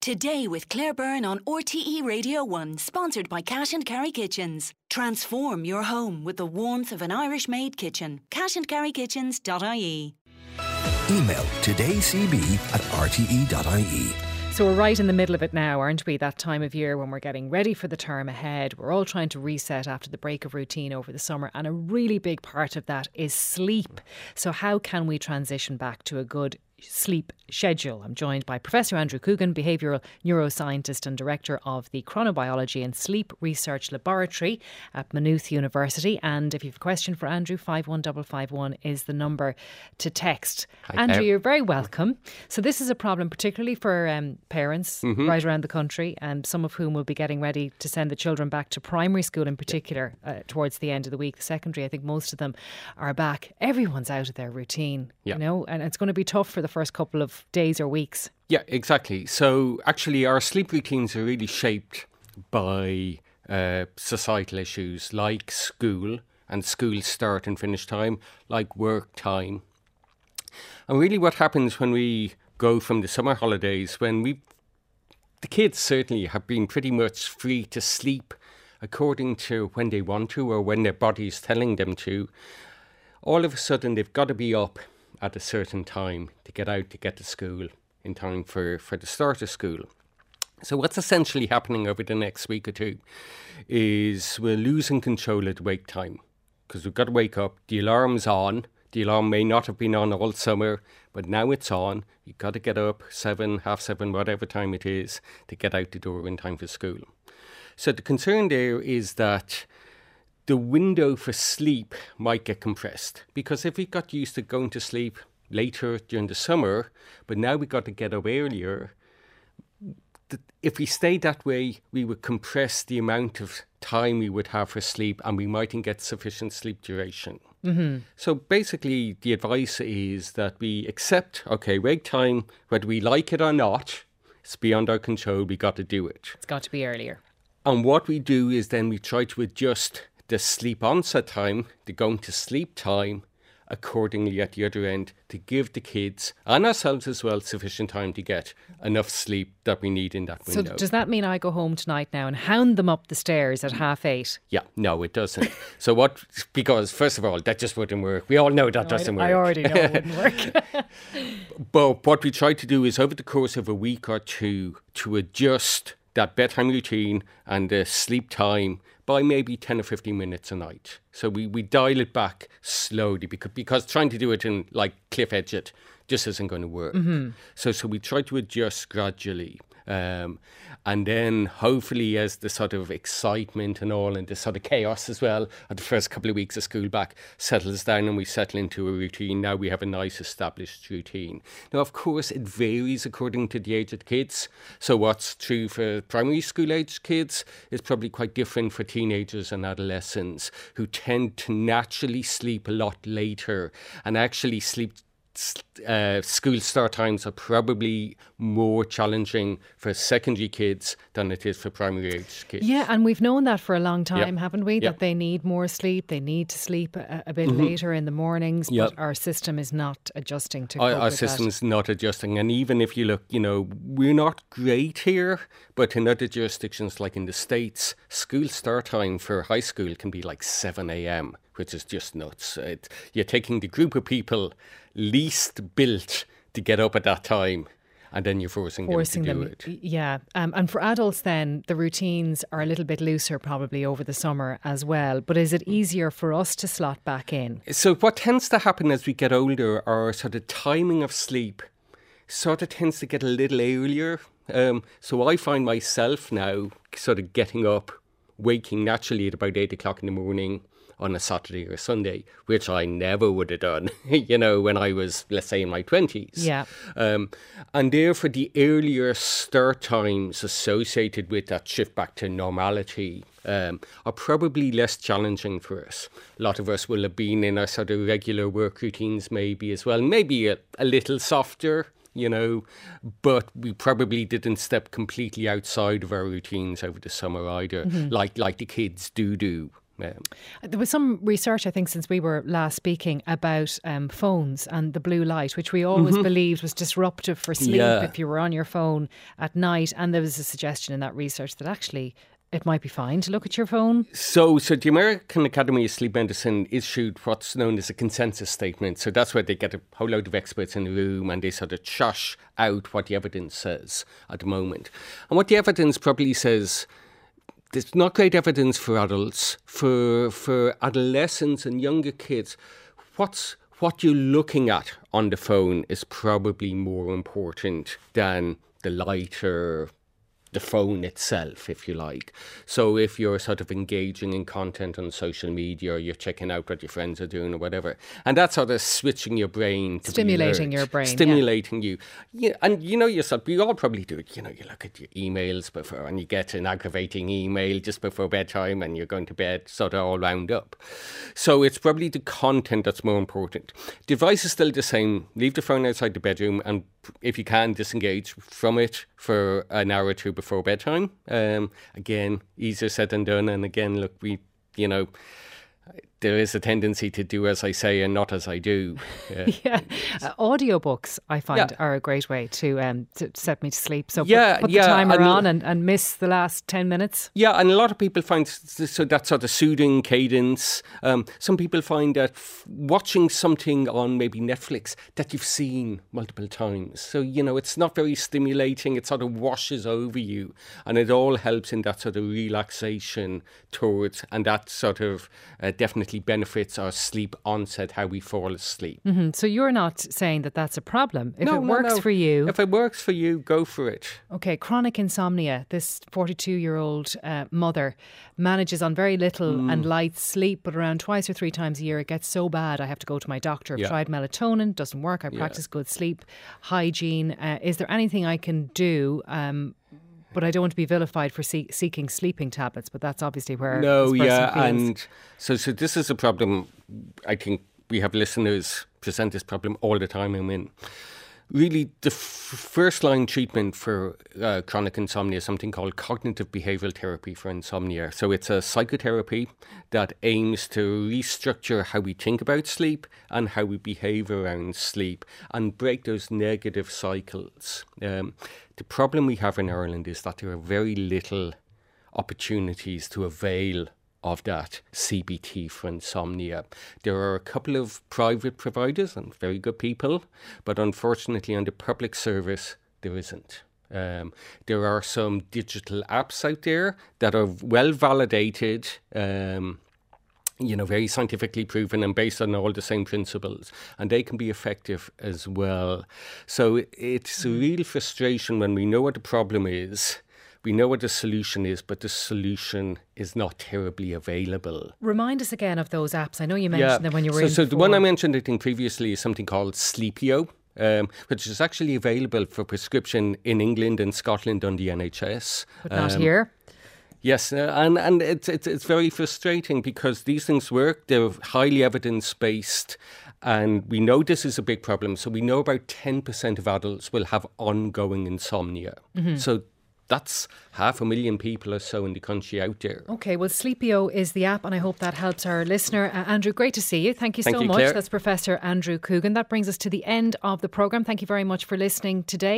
Today with Claire Byrne on RTE Radio 1, sponsored by Cash and Carry Kitchens. Transform your home with the warmth of an Irish-made kitchen. cashandcarrykitchens.ie. Email todayscb@rte.ie. So we're right in the middle of it now, aren't we? That time of year when we're getting ready for the term ahead. We're all trying to reset after the break of routine over the summer, and a really big part of that is sleep. So how can we transition back to a good sleep schedule? I'm joined by Professor Andrew Coogan, behavioural neuroscientist and director of the Chronobiology and Sleep Research Laboratory at Maynooth University. And if you have a question for Andrew, 51551 is the number to text. Hi, Andrew, Claire. you're very welcome. So this is a problem particularly for parents right around the country, and some of whom will be getting ready to send the children back to primary school in particular towards the end of the week. The secondary, I think most of them are back. Everyone's out of their routine, you know, and it's going to be tough for the first couple of days or weeks. Yeah, exactly. So actually our sleep routines are really shaped by societal issues like school and school start and finish time, like work time. And really what happens when we go from the summer holidays, when the kids certainly have been pretty much free to sleep according to when they want to or when their body is telling them to, all of a sudden they've got to be up at a certain time to get out to get to school in time for the start of school. So what's essentially happening over the next week or two is we're losing control of the wake time because we've got to wake up. The alarm's on. The alarm may not have been on all summer, but now it's on. You've got to get up 7, half 7, whatever time it is, to get out the door in time for school. So the concern there is that the window for sleep might get compressed, because if we got used to going to sleep later during the summer, but now we got to get up earlier, if we stayed that way, we would compress the amount of time we would have for sleep, and we mightn't get sufficient sleep duration. So basically, the advice is that we accept, okay, wake time, whether we like it or not, it's beyond our control, we got to do it. It's got to be earlier. And what we do is then we try to adjust the sleep onset time, the going to sleep time, accordingly at the other end, to give the kids and ourselves as well sufficient time to get enough sleep that we need in that window. So does that mean I go home tonight now and hound them up the stairs at 8:30? Yeah, no, it doesn't. Because first of all, that just wouldn't work. We all know that doesn't work. I already know it wouldn't work. But what we try to do is over the course of a week or two to adjust that bedtime routine and the sleep time by maybe 10 or 15 minutes a night. So we dial it back slowly because trying to do it in like cliff edge it just isn't going to work. So we try to adjust gradually. And then hopefully as the sort of excitement and all and the sort of chaos as well of the first couple of weeks of school back settles down and we settle into a routine, now we have a nice established routine. Now, of course, it varies according to the age of the kids. So what's true for primary school age kids is probably quite different for teenagers and adolescents who tend to naturally sleep a lot later and actually school start times are probably more challenging for secondary kids than it is for primary age kids. Yeah, and we've known that for a long time, haven't we? Yeah. That they need more sleep, they need to sleep a bit later in the mornings, but our system is not adjusting to cope Our with system is that. not adjusting. And even if you look, we're not great here, but in other jurisdictions like in the States, school start time for high school can be like 7 a.m., which is just nuts. You're taking the group of people least built to get up at that time, and then you're forcing them to do it. Yeah. And for adults then, the routines are a little bit looser probably over the summer as well. But is it easier for us to slot back in? So what tends to happen as we get older, our sort of timing of sleep sort of tends to get a little earlier. So I find myself now sort of getting up, waking naturally at about 8 o'clock in the morning on a Saturday or Sunday, which I never would have done, when I was, let's say, in my 20s. Yeah. And therefore, the earlier start times associated with that shift back to normality are probably less challenging for us. A lot of us will have been in our sort of regular work routines maybe as well, maybe a little softer, but we probably didn't step completely outside of our routines over the summer either, like the kids do. There was some research, I think, since we were last speaking about phones and the blue light, which we always believed was disruptive for sleep if you were on your phone at night. And there was a suggestion in that research that actually it might be fine to look at your phone. So the American Academy of Sleep Medicine issued what's known as a consensus statement. So that's where they get a whole load of experts in the room and they sort of trash out what the evidence says at the moment. And what the evidence probably says, there's not great evidence for adults. For adolescents and younger kids, what you're looking at on the phone is probably more important than the light or the phone itself, if you like. So if you're sort of engaging in content on social media or you're checking out what your friends are doing or whatever, and that's sort of switching your brain to stimulating your brain, stimulating you. Yeah, and you know yourself, we all probably do it. You know, you look at your emails before and you get an aggravating email just before bedtime and you're going to bed sort of all wound up. So it's probably the content that's more important. Device is still the same. Leave the phone outside the bedroom and if you can, disengage from it for an hour or two before bedtime. Again, easier said than done. And again, look, there is a tendency to do as I say and not as I do. Audiobooks, I find, are a great way to set me to sleep. So put the timer on and miss the last 10 minutes. Yeah, and a lot of people find so that sort of soothing cadence. Some people find that watching something on maybe Netflix that you've seen multiple times. So, it's not very stimulating. It sort of washes over you. And it all helps in that sort of relaxation towards, and that sort of definitely benefits our sleep onset, how we fall asleep. Mm-hmm. So you're not saying that that's a problem. If it works for you. If it works for you, go for it. Okay, chronic insomnia. This 42-year-old mother manages on very little and light sleep, but around twice or three times a year it gets so bad I have to go to my doctor. I've tried melatonin, doesn't work. I practice good sleep hygiene. Is there anything I can do? But I don't want to be vilified for seeking sleeping tablets, but that's obviously where and so this is a problem. I think we have listeners present this problem all the time. I mean, really, the first line treatment for chronic insomnia is something called cognitive behavioural therapy for insomnia. So it's a psychotherapy that aims to restructure how we think about sleep and how we behave around sleep and break those negative cycles. The problem we have in Ireland is that there are very little opportunities to avail of that CBT for insomnia. There are a couple of private providers and very good people, but unfortunately on the public service, there isn't. There are some digital apps out there that are well validated, very scientifically proven and based on all the same principles, and they can be effective as well. So it's a real frustration when we know what the problem is, we know what the solution is, but the solution is not terribly available. Remind us again of those apps. I know you mentioned them when you were in. So the one I mentioned, I think, previously is something called Sleepio, which is actually available for prescription in England and Scotland on the NHS. But not here. Yes, and it's very frustrating because these things work. They're highly evidence-based, and we know this is a big problem. So we know about 10% of adults will have ongoing insomnia. Mm-hmm. So that's 500,000 people or so in the country out there. Okay, well, Sleepio is the app, and I hope that helps our listener. Andrew, great to see you. Thank you so much. Claire. That's Professor Andrew Coogan. That brings us to the end of the programme. Thank you very much for listening today.